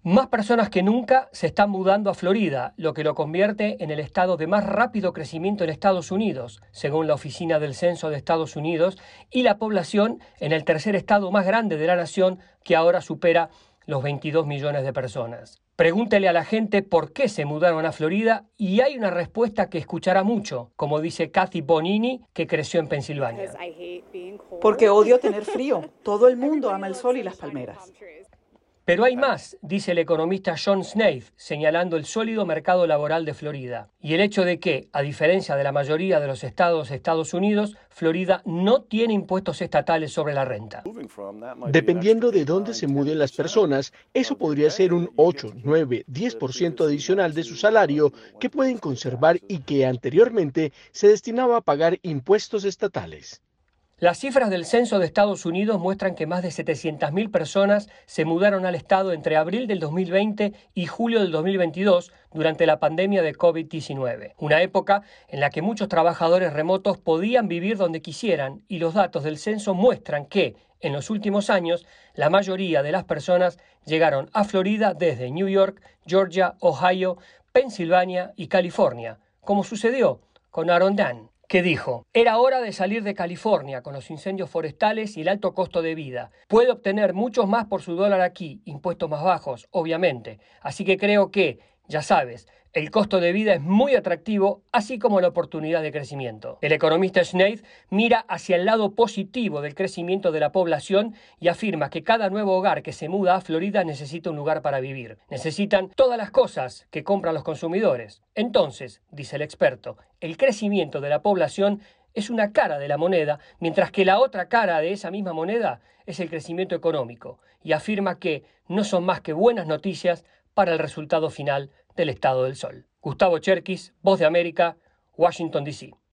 Más personas que nunca se están mudando a Florida, lo que lo convierte en el estado de más rápido crecimiento en Estados Unidos, según la Oficina del Censo de Estados Unidos, y la población en el tercer estado más grande de la nación, que ahora supera los 22 millones de personas. Pregúntele a la gente por qué se mudaron a Florida y hay una respuesta que escuchará mucho, como dice Kathy Bonini, que creció en Pensilvania. Porque odio tener frío. Todo el mundo ama el sol y las palmeras. Pero hay más, dice el economista John Snaith, señalando el sólido mercado laboral de Florida. Y el hecho de que, a diferencia de la mayoría de los estados de Estados Unidos, Florida no tiene impuestos estatales sobre la renta. Dependiendo de dónde se muden las personas, eso podría ser un 8, 9, 10% adicional de su salario que pueden conservar y que anteriormente se destinaba a pagar impuestos estatales. Las cifras del censo de Estados Unidos muestran que más de 700.000 personas se mudaron al estado entre abril del 2020 y julio del 2022 durante la pandemia de COVID-19, una época en la que muchos trabajadores remotos podían vivir donde quisieran y los datos del censo muestran que, en los últimos años, la mayoría de las personas llegaron a Florida desde New York, Georgia, Ohio, Pensilvania y California, como sucedió con Aaron Dan, que dijo: era hora de salir de California con los incendios forestales y el alto costo de vida. Puede obtener mucho más por su dólar aquí, impuestos más bajos, obviamente. Así que creo que, ya sabes, el costo de vida es muy atractivo, así como la oportunidad de crecimiento. El economista Snaith mira hacia el lado positivo del crecimiento de la población y afirma que cada nuevo hogar que se muda a Florida necesita un lugar para vivir. Necesitan todas las cosas que compran los consumidores. Entonces, dice el experto, el crecimiento de la población es una cara de la moneda, mientras que la otra cara de esa misma moneda es el crecimiento económico, y afirma que no son más que buenas noticias para el resultado final del Estado del Sol. Gustavo Cherkis, Voz de América, Washington, D.C.